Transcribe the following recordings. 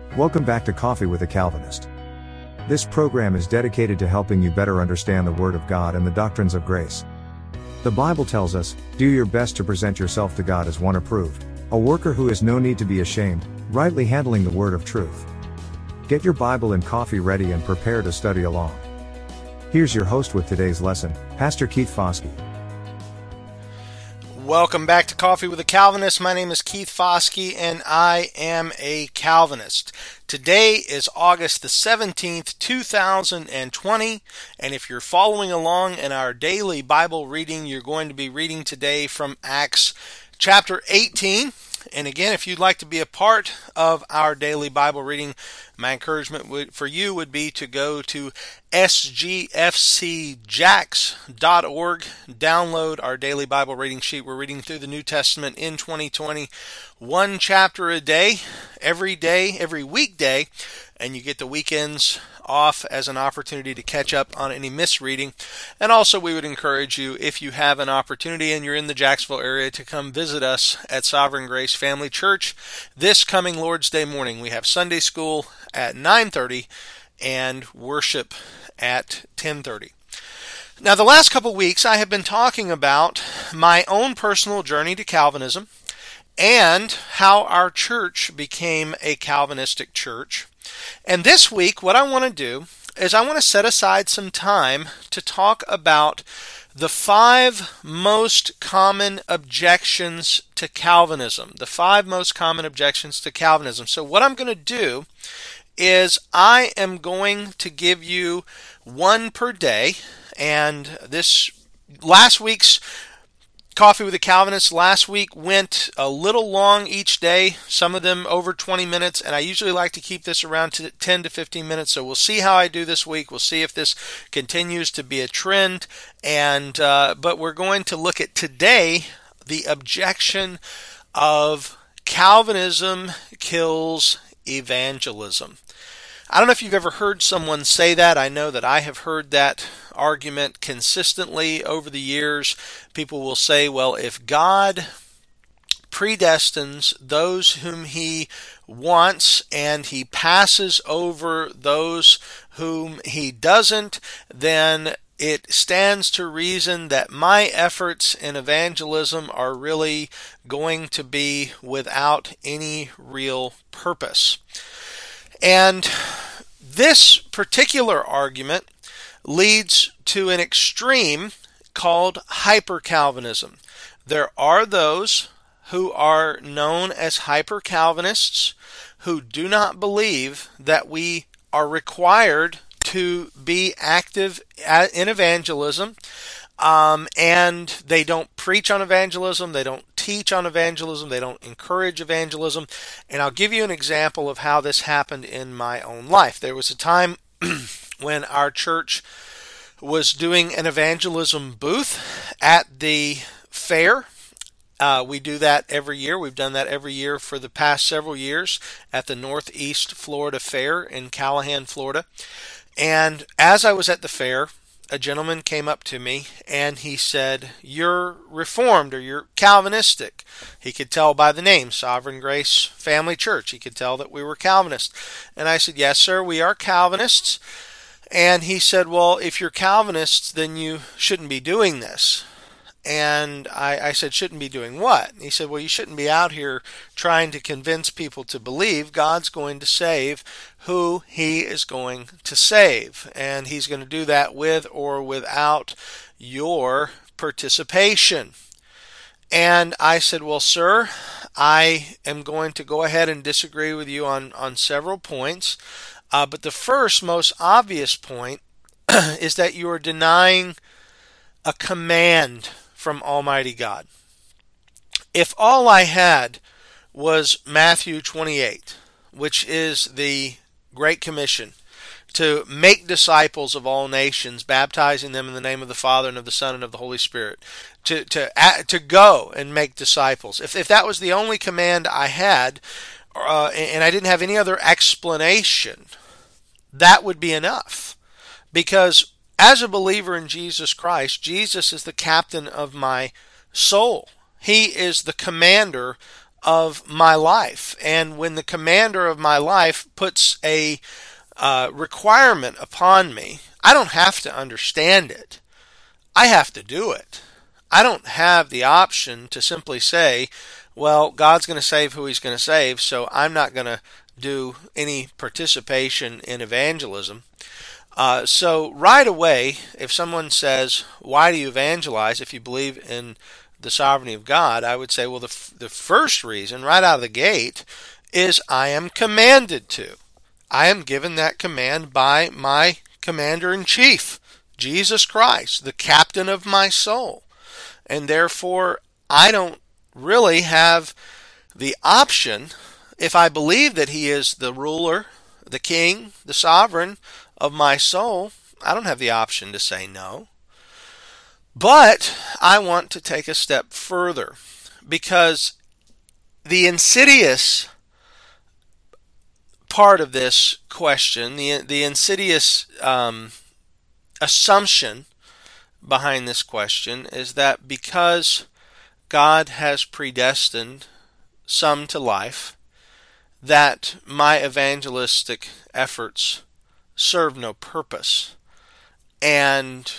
Welcome back to Coffee with a Calvinist. This program is dedicated to helping you better understand the Word of God and the doctrines of grace. The Bible tells us, do your best to present yourself to God as one approved, a worker who has no need to be ashamed, rightly handling the word of truth. Get your Bible and coffee ready and prepare to study along. Here's your host with today's lesson, Pastor Keith Foskey. Welcome back to Coffee with a Calvinist. My name is Keith Foskey and I am a Calvinist. Today is August the 17th, 2020, and if you're following along in our daily Bible reading, you're going to be reading today from Acts chapter 18. And again, if you'd like to be a part of our daily Bible reading, my encouragement for you would be to go to sgfcjax.org, download our daily Bible reading sheet. We're reading through the New Testament in 2020, one chapter a day, every weekday, and you get the weekends off as an opportunity to catch up on any misreading. And also we would encourage you, if you have an opportunity and you're in the Jacksonville area, to come visit us at Sovereign Grace Family Church this coming Lord's Day morning. We have Sunday school at 9:30 and worship at 10:30. Now, the last couple weeks I have been talking about my own personal journey to Calvinism and how our church became a Calvinistic church. And this week, what I want to do is I want to set aside some time to talk about the 5 most common objections to Calvinism. The 5 most common objections to Calvinism. So what I'm going to do is I am going to give you one per day. And this last week's Coffee with a Calvinist last week went a little long each day, some of them over 20 minutes, and I usually like to keep this around 10 to 15 minutes, so we'll see how I do this week. We'll see if this continues to be a trend, but we're going to look at today the objection of Calvinism kills evangelism. I don't know if you've ever heard someone say that. I know that I have heard that argument consistently over the years. People will say, well, if God predestines those whom He wants and He passes over those whom He doesn't, then it stands to reason that my efforts in evangelism are really going to be without any real purpose. And this particular argument leads to an extreme called hyper-Calvinism. There are those who are known as hyper-Calvinists who do not believe that we are required to be active in evangelism, and they don't preach on evangelism, they don't teach on evangelism, they don't encourage evangelism. And I'll give you an example of how this happened in my own life. There was a time when our church was doing an evangelism booth at the fair. We do that every year. We've done that every year for the past several years at the Northeast Florida Fair in Callahan, Florida. And as I was at the fair, a gentleman came up to me and he said, "You're Reformed or you're Calvinistic." He could tell by the name, Sovereign Grace Family Church. He could tell that we were Calvinists. And I said, "Yes, sir, we are Calvinists." And he said, "Well, if you're Calvinists, then you shouldn't be doing this." And I said, "Shouldn't be doing what?" And he said, "Well, you shouldn't be out here trying to convince people to believe God's going to save who He is going to save. And He's going to do that with or without your participation." And I said, "Well, sir, I am going to go ahead and disagree with you on several points. But the first, most obvious point is that you are denying a command from Almighty God. If all I had was Matthew 28, which is the Great Commission, to make disciples of all nations, baptizing them in the name of the Father and of the Son and of the Holy Spirit, to go and make disciples. If that was the only command I had, and I didn't have any other explanation, that would be enough. Because as a believer in Jesus Christ, Jesus is the captain of my soul. He is the commander of my life. And when the commander of my life puts a requirement upon me, I don't have to understand it. I have to do it. I don't have the option to simply say, well, God's going to save who He's going to save, so I'm not going to do any participation in evangelism. So right away, if someone says, why do you evangelize if you believe in the sovereignty of God? I would say, well, the first reason right out of the gate is I am commanded to. I am given that command by my commander-in-chief, Jesus Christ, the captain of my soul. And therefore, I don't really have the option, if I believe that He is the ruler, the king, the sovereign of my soul, I don't have the option to say no. But I want to take a step further, because the insidious part of this question, the insidious assumption behind this question is that because God has predestined some to life, that my evangelistic efforts serve no purpose. And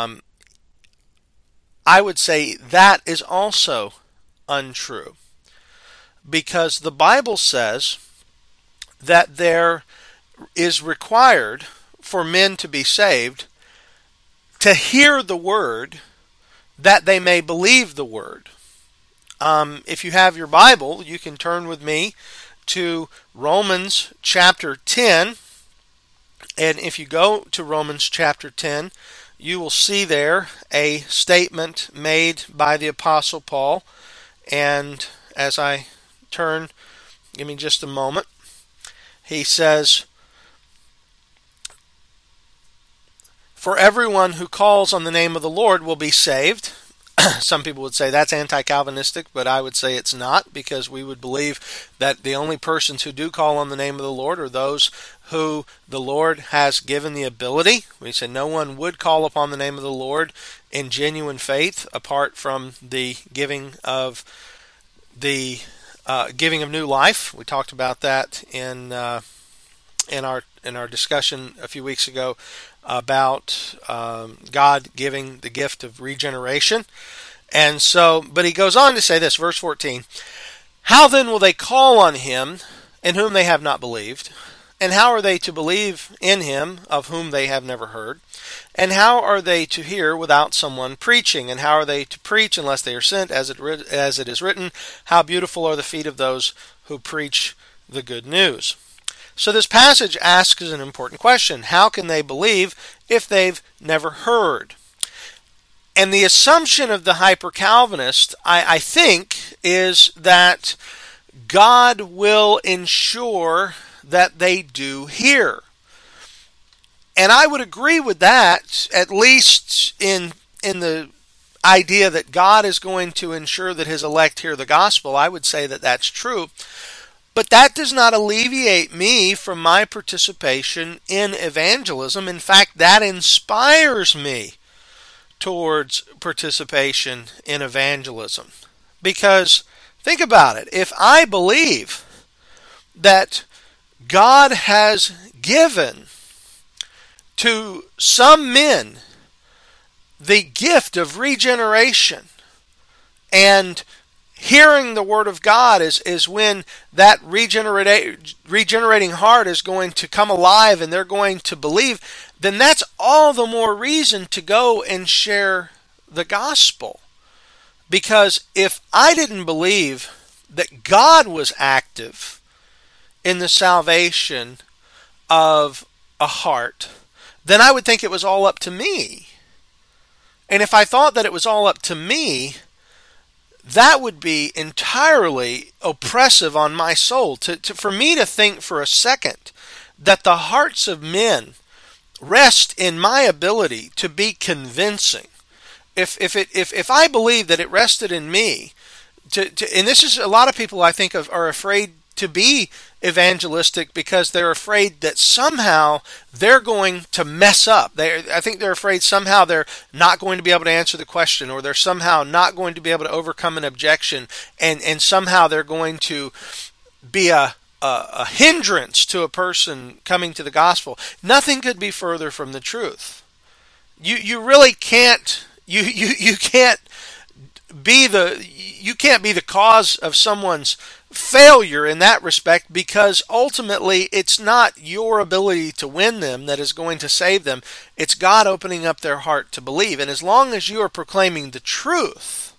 I would say that is also untrue, because the Bible says that there is required for men to be saved to hear the word, that they may believe the word. If you have your Bible, you can turn with me to Romans chapter 10. And if you go to Romans chapter 10, you will see there a statement made by the Apostle Paul. And as I turn, give me just a moment. He says, "For everyone who calls on the name of the Lord will be saved." Some people would say that's anti-Calvinistic, but I would say it's not, because we would believe that the only persons who do call on the name of the Lord are those who the Lord has given the ability. We say no one would call upon the name of the Lord in genuine faith apart from the giving of new life. We talked about that in our discussion a few weeks ago about God giving the gift of regeneration. And so, but he goes on to say this, verse 14, "How then will they call on Him in whom they have not believed? And how are they to believe in Him of whom they have never heard? And how are they to hear without someone preaching? And how are they to preach unless they are sent? As it is written, how beautiful are the feet of those who preach the good news." So this passage asks an important question. How can they believe if they've never heard? And the assumption of the hyper-Calvinist, I think, is that God will ensure that they do hear. And I would agree with that, at least in the idea that God is going to ensure that His elect hear the gospel. I would say that that's true. But that does not alleviate me from my participation in evangelism. In fact, that inspires me towards participation in evangelism. Because, think about it, if I believe that God has given to some men the gift of regeneration, and hearing the Word of God is when that regenerating heart is going to come alive and they're going to believe, then that's all the more reason to go and share the gospel. Because if I didn't believe that God was active in the salvation of a heart, then I would think it was all up to me. And if I thought that it was all up to me, that would be entirely oppressive on my soul. For me to think for a second that the hearts of men rest in my ability to be convincing. If I believe that it rested in me, and this is a lot of people I think are afraid to be evangelistic because they're afraid that somehow they're going to mess up. I think they're afraid somehow they're not going to be able to answer the question, or they're somehow not going to be able to overcome an objection, and somehow they're going to be a hindrance to a person coming to the gospel. Nothing could be further from the truth. You really can't. You can't be the cause of someone's failure in that respect, because ultimately it's not your ability to win them that is going to save them. It's God opening up their heart to believe. And as long as you are proclaiming the truth,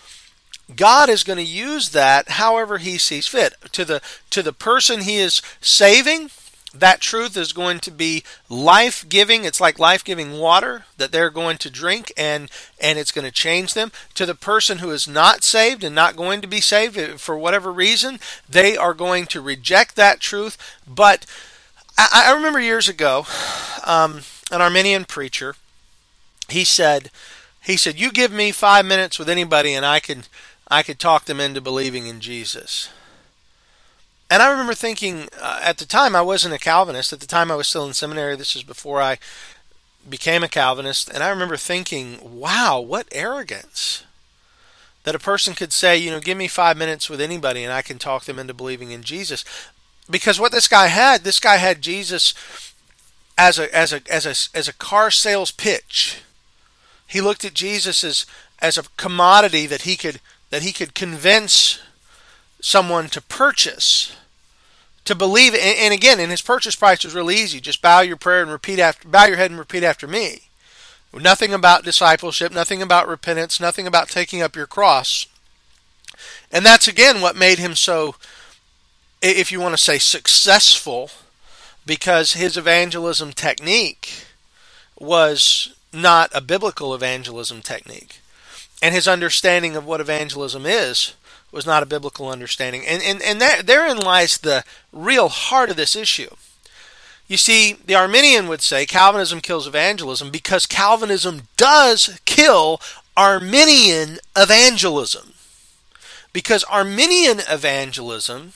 God is going to use that however He sees fit. To the person He is saving, that truth is going to be life-giving. It's like life-giving water that they're going to drink, and it's going to change them. To the person who is not saved and not going to be saved for whatever reason, they are going to reject that truth. But I remember years ago, an Arminian preacher, he said, "You give me 5 minutes with anybody, and I could talk them into believing in Jesus." And I remember thinking, at the time I wasn't a Calvinist. At the time I was still in seminary. This is before I became a Calvinist. And I remember thinking, wow, what arrogance. That a person could say, give me 5 minutes with anybody and I can talk them into believing in Jesus. Because what this guy had Jesus as a car sales pitch. He looked at Jesus as a commodity that he could convince someone to purchase, to believe. And again, and his purchase price was really easy. Just bow your head and repeat after me. Nothing about discipleship, nothing about repentance, nothing about taking up your cross. And that's again what made him so, if you want to say, successful, because his evangelism technique was not a biblical evangelism technique. And his understanding of what evangelism is was not a biblical understanding. And therein lies the real heart of this issue. You see, the Arminian would say Calvinism kills evangelism because Calvinism does kill Arminian evangelism. Because Arminian evangelism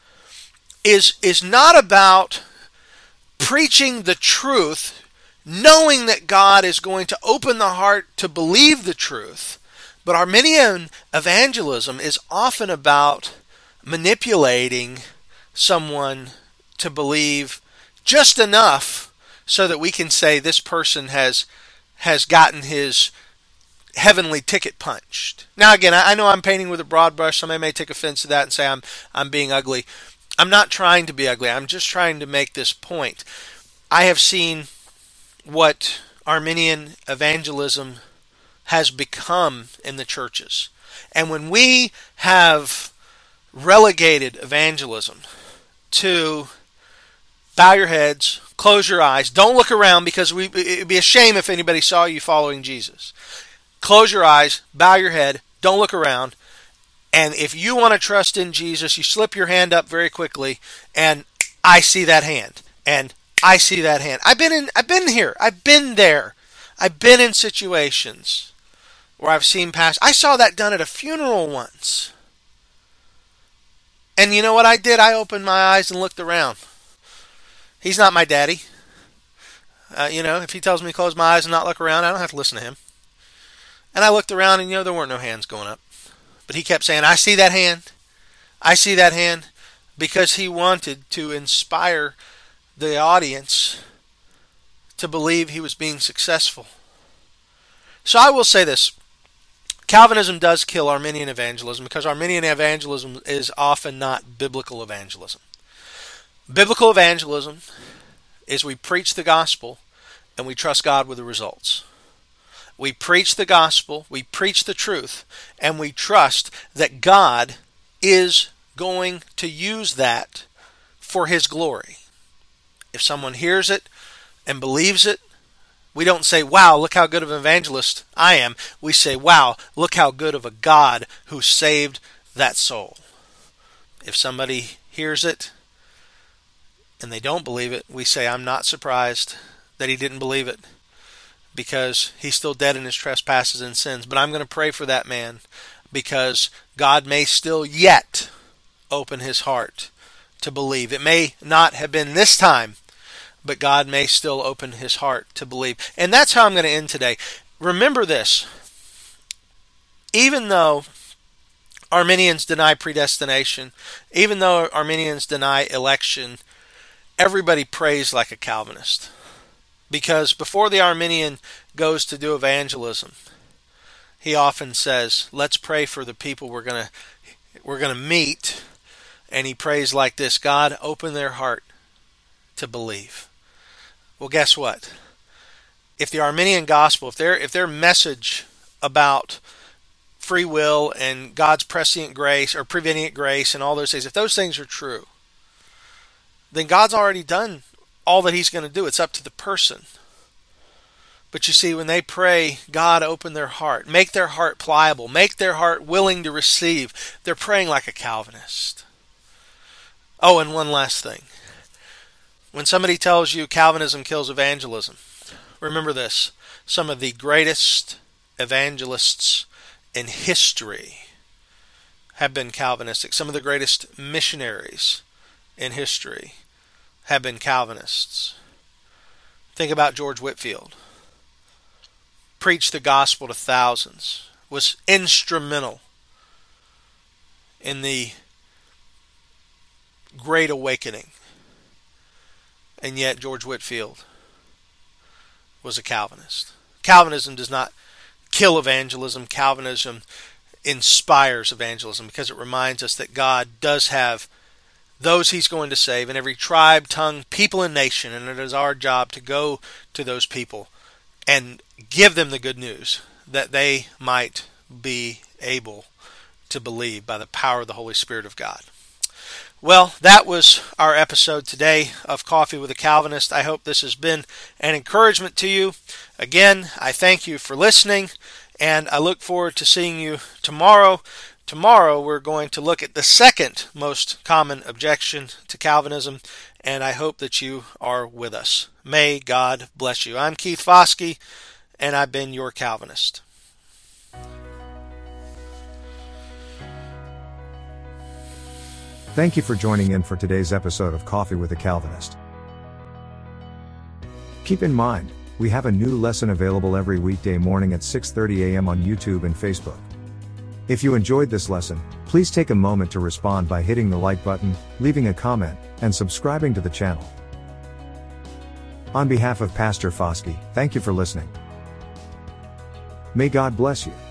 is not about preaching the truth, knowing that God is going to open the heart to believe the truth. But Arminian evangelism is often about manipulating someone to believe just enough so that we can say this person has gotten his heavenly ticket punched. Now again, I know I'm painting with a broad brush. Somebody may take offense to that and say I'm being ugly. I'm not trying to be ugly. I'm just trying to make this point. I have seen what Arminian evangelism has become in the churches. And when we have relegated evangelism to bow your heads, close your eyes, don't look around, because it'd be a shame if anybody saw you following Jesus. Close your eyes, bow your head, don't look around, and if you want to trust in Jesus, you slip your hand up very quickly, and I see that hand, and I see that hand. I've been here, I've been there, I've been in situations where I've seen past. I saw that done at a funeral once. And you know what I did? I opened my eyes and looked around. He's not my daddy. If he tells me to close my eyes and not look around, I don't have to listen to him. And I looked around and, there weren't no hands going up. But he kept saying, I see that hand. I see that hand. Because he wanted to inspire the audience to believe he was being successful. So I will say this. Calvinism does kill Arminian evangelism because Arminian evangelism is often not biblical evangelism. Biblical evangelism is we preach the gospel and we trust God with the results. We preach the gospel, we preach the truth, and we trust that God is going to use that for His glory. If someone hears it and believes it, we don't say, wow, look how good of an evangelist I am. We say, wow, look how good of a God who saved that soul. If somebody hears it and they don't believe it, we say, I'm not surprised that he didn't believe it, because he's still dead in his trespasses and sins. But I'm going to pray for that man, because God may still yet open his heart to believe. It may not have been this time, but God may still open his heart to believe. And that's how I'm going to end today. Remember this. Even though Arminians deny predestination, even though Arminians deny election, everybody prays like a Calvinist. Because before the Arminian goes to do evangelism, he often says, let's pray for the people we're going to meet. And he prays like this: God, open their heart to believe. Well, guess what? If the Arminian gospel, if their message about free will and God's prescient grace or prevenient grace and all those things, if those things are true, then God's already done all that he's going to do. It's up to the person. But you see, when they pray, God, open their heart, make their heart pliable, make their heart willing to receive, they're praying like a Calvinist. Oh, and one last thing. When somebody tells you Calvinism kills evangelism, remember this: some of the greatest evangelists in history have been Calvinistic. Some of the greatest missionaries in history have been Calvinists. Think about George Whitefield. Preached the gospel to thousands. Was instrumental in the Great Awakening. And yet George Whitefield was a Calvinist. Calvinism does not kill evangelism. Calvinism inspires evangelism because it reminds us that God does have those he's going to save in every tribe, tongue, people, and nation, and it is our job to go to those people and give them the good news that they might be able to believe by the power of the Holy Spirit of God. Well, that was our episode today of Coffee with a Calvinist. I hope this has been an encouragement to you. Again, I thank you for listening, and I look forward to seeing you tomorrow. Tomorrow we're going to look at the second most common objection to Calvinism, and I hope that you are with us. May God bless you. I'm Keith Foskey, and I've been your Calvinist. Thank you for joining in for today's episode of Coffee with a Calvinist. Keep in mind, we have a new lesson available every weekday morning at 6:30 a.m. on YouTube and Facebook. If you enjoyed this lesson, please take a moment to respond by hitting the like button, leaving a comment, and subscribing to the channel. On behalf of Pastor Foskey, thank you for listening. May God bless you.